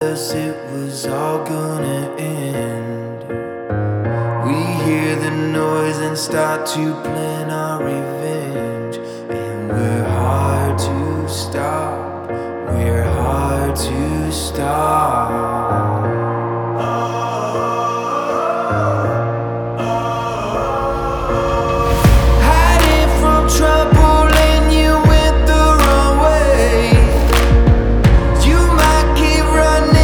us it was all gonna end. We hear the noise and start to plan our revenge. And we're hard to stop, we're hard to stop.